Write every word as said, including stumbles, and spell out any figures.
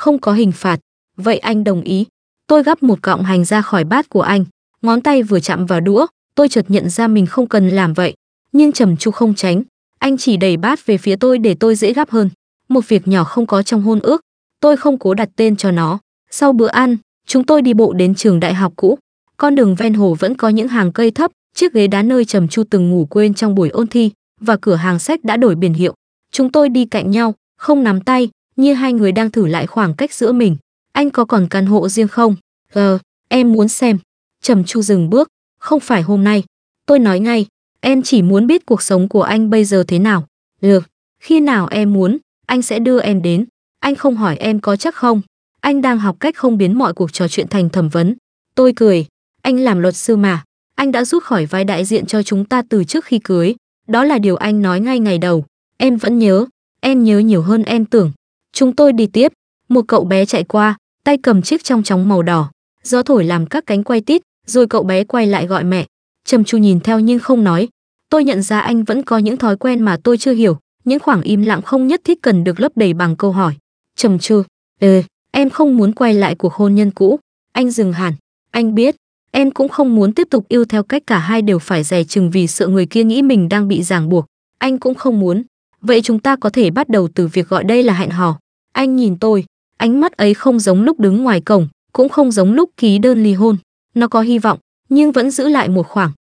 không có hình phạt. Vậy anh đồng ý. Tôi gắp một cọng hành ra khỏi bát của anh, ngón tay vừa chạm vào đũa, tôi chợt nhận ra mình không cần làm vậy. Nhưng Trầm Chu không tránh, anh chỉ đẩy bát về phía tôi để tôi dễ gắp hơn. Một việc nhỏ không có trong hôn ước, tôi không cố đặt tên cho nó. Sau bữa ăn, chúng tôi đi bộ đến trường đại học cũ. Con đường ven hồ vẫn có những hàng cây thấp, chiếc ghế đá nơi Trầm Chu từng ngủ quên trong buổi ôn thi, và cửa hàng sách đã đổi biển hiệu. Chúng tôi đi cạnh nhau, không nắm tay, như hai người đang thử lại khoảng cách giữa mình. Anh có còn căn hộ riêng không? Ờ, em muốn xem. Trầm Chu dừng bước. Không phải hôm nay. Tôi nói ngay, em chỉ muốn biết cuộc sống của anh bây giờ thế nào. Được, khi nào em muốn, anh sẽ đưa em đến. Anh không hỏi em có chắc không. Anh đang học cách không biến mọi cuộc trò chuyện thành thẩm vấn. Tôi cười. Anh làm luật sư mà. Anh đã rút khỏi vai đại diện cho chúng ta từ trước khi cưới. Đó là điều anh nói ngay ngày đầu. Em vẫn nhớ. Em nhớ nhiều hơn em tưởng. Chúng tôi đi tiếp. Một cậu bé chạy qua, tay cầm chiếc trong chóng màu đỏ. Gió thổi làm các cánh quay tít, rồi cậu bé quay lại gọi mẹ. Trầm Chu nhìn theo nhưng không nói. Tôi nhận ra anh vẫn có những thói quen mà tôi chưa hiểu, những khoảng im lặng không nhất thiết cần được lấp đầy bằng câu hỏi. Trầm Chu, ừ, em không muốn quay lại cuộc hôn nhân cũ. Anh dừng hẳn. Anh biết, em cũng không muốn tiếp tục yêu theo cách cả hai đều phải dè chừng vì sợ người kia nghĩ mình đang bị ràng buộc. Anh cũng không muốn. Vậy chúng ta có thể bắt đầu từ việc gọi đây là hẹn hò. Anh nhìn tôi, ánh mắt ấy không giống lúc đứng ngoài cổng, cũng không giống lúc ký đơn ly hôn. Nó có hy vọng, nhưng vẫn giữ lại một khoảng